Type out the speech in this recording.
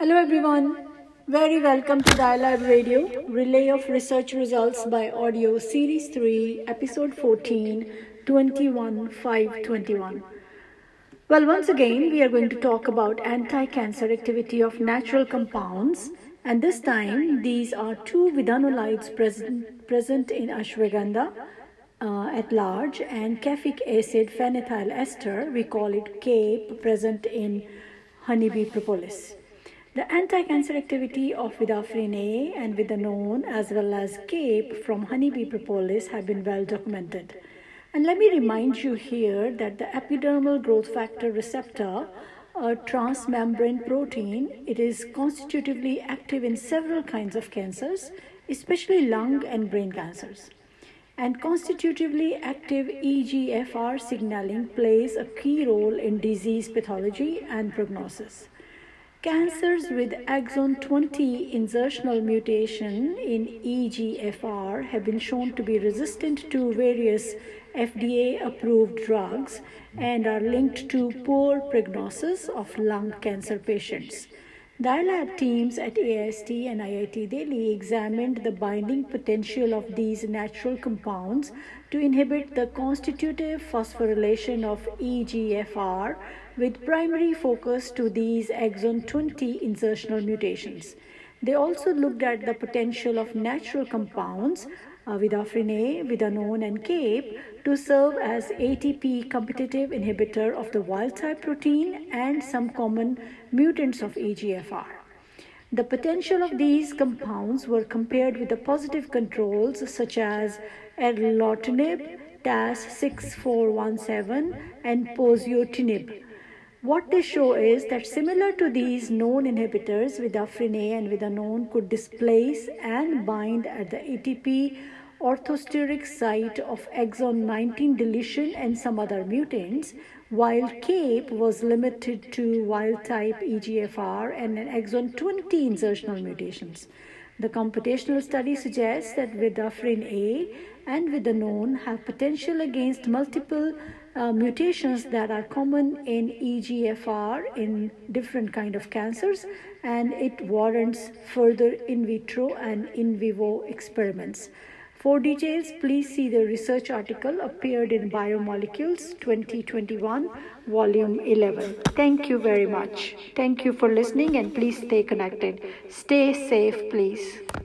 Hello everyone, very welcome to Dialab Radio, Relay of Research Results by Audio Series 3, Episode 14, 21-5-21. Well, once again, we are going to talk about anti-cancer activity of natural compounds, and this time these are two vidanolides present in ashwagandha at large and caffeic acid phenethyl ester, we call it CAPE, present in honeybee propolis. The anti-cancer activity of vidafrin A and vidanone as well as CAPE from honeybee propolis have been well documented. And let me remind you here that the epidermal growth factor receptor, a transmembrane protein, it is constitutively active in several kinds of cancers, especially lung and brain cancers. And constitutively active EGFR signaling plays a key role in disease pathology and prognosis. Cancers with exon 20 insertional mutation in EGFR have been shown to be resistant to various FDA-approved drugs and are linked to poor prognosis of lung cancer patients. Dialab teams at AIST and IIT Delhi examined the binding potential of these natural compounds to inhibit the constitutive phosphorylation of EGFR with primary focus to these exon 20 insertional mutations. They also looked at the potential of natural compounds, vidafrin A, vidanone, and CAPE, to serve as ATP competitive inhibitor of the wild-type protein and some common mutants of EGFR. The potential of these compounds were compared with the positive controls such as erlotinib, TAS-6417, and poziotinib. What they show is that similar to these known inhibitors, vidafrin A and vidanone could displace and bind at the ATP orthosteric site of exon 19 deletion and some other mutants, while CAPE was limited to wild-type EGFR and an exon 20 insertional mutations. The computational study suggests that vidafrin A and vidanone have potential against multiple mutations that are common in EGFR in different kind of cancers, and it warrants further in vitro and in vivo experiments. For details, please see the research article appeared in Biomolecules 2021, Volume 11. Thank you very much. Thank you for listening, and please stay connected. Stay safe, please.